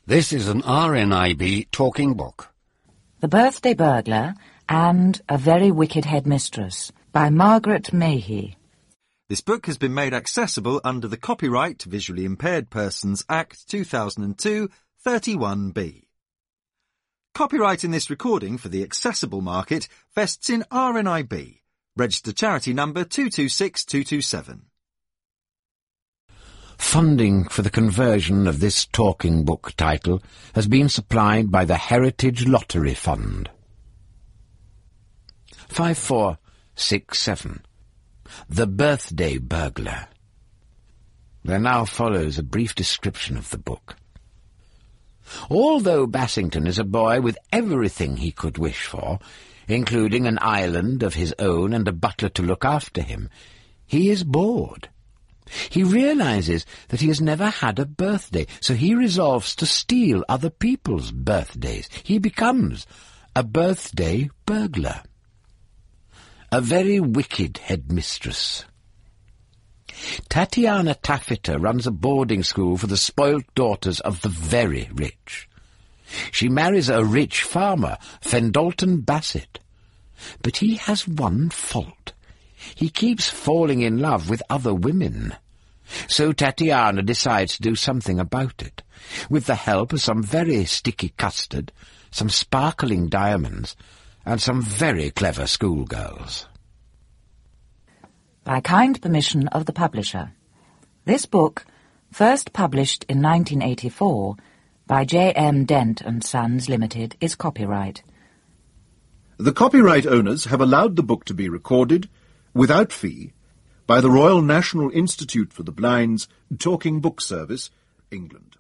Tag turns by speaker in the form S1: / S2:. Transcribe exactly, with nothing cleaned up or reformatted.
S1: This is an R N I B talking book.
S2: The Birthday Burglar and A Very Wicked Headmistress by Margaret Mayhew.
S3: This book has been made accessible under the Copyright Visually Impaired Persons Act two thousand two, thirty-one B. Copyright in this recording for the accessible market vests in R N I B, registered charity number two two six two two seven.
S4: Funding for the conversion of this talking book title has been supplied by the Heritage Lottery Fund. five four six seven. The Birthday Burglar. There now follows a brief description of the book. Although Bassington is a boy with everything he could wish for, including an island of his own and a butler to look after him, he is bored. He realizes that he has never had a birthday, so he resolves to steal other people's birthdays. He becomes a birthday burglar. A Very Wicked Headmistress. Tatiana Taffeta runs a boarding school for the spoilt daughters of the very rich. She marries a rich farmer, Fendalton Bassett. But he has one fault. He keeps falling in love with other women. So Tatiana decides to do something about it, with the help of some very sticky custard, some sparkling diamonds, and some very clever schoolgirls.
S2: By kind permission of the publisher. This book, first published in nineteen eighty-four by J M Dent and Sons Limited, is copyright.
S5: The copyright owners have allowed the book to be recorded, without fee, by the Royal National Institute for the Blind's Talking Book Service, England.